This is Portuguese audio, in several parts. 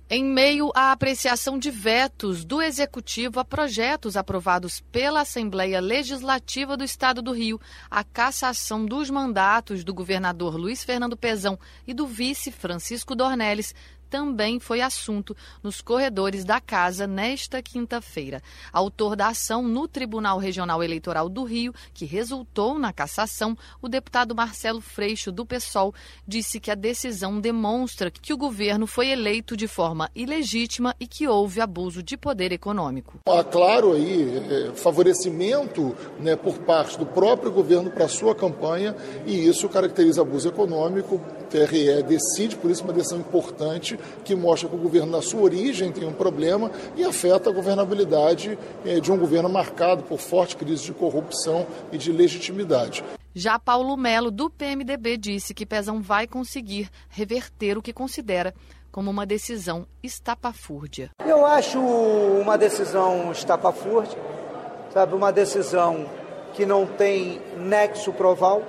Em meio à apreciação de vetos do Executivo a projetos aprovados pela Assembleia Legislativa do Estado do Rio, a cassação dos mandatos do governador Luiz Fernando Pezão e do vice Francisco Dornelles também foi assunto nos corredores da Casa nesta quinta-feira. Autor da ação no Tribunal Regional Eleitoral do Rio, que resultou na cassação, o deputado Marcelo Freixo, do PSOL, disse que a decisão demonstra que o governo foi eleito de forma ilegítima e que houve abuso de poder econômico. Há, claro, aí, favorecimento, por parte do próprio governo para a sua campanha, e isso caracteriza abuso econômico. O TRE decide, por isso uma decisão importante, que mostra que o governo, na sua origem, tem um problema e afeta a governabilidade de um governo marcado por forte crise de corrupção e de legitimidade. Já Paulo Melo, do PMDB, disse que Pezão vai conseguir reverter o que considera como uma decisão estapafúrdia. Eu acho uma decisão estapafúrdia, uma decisão que não tem nexo proval,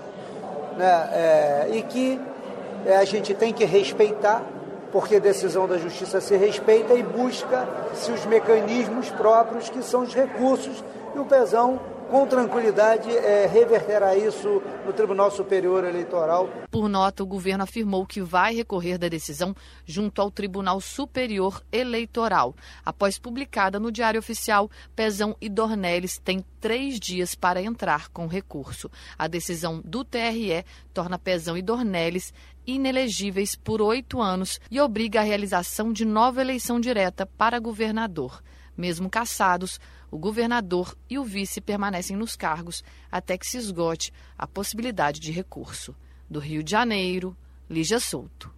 e que a gente tem que respeitar, porque a decisão da Justiça se respeita e busca-se os mecanismos próprios, que são os recursos, e o Pezão, com tranquilidade, reverterá isso no Tribunal Superior Eleitoral. Por nota, o governo afirmou que vai recorrer da decisão junto ao Tribunal Superior Eleitoral. Após publicada no Diário Oficial, Pezão e Dornelles têm 3 dias para entrar com recurso. A decisão do TRE torna Pezão e Dornelles inelegíveis por 8 anos e obriga a realização de nova eleição direta para governador. Mesmo cassados, o governador e o vice permanecem nos cargos até que se esgote a possibilidade de recurso. Do Rio de Janeiro, Lígia Souto.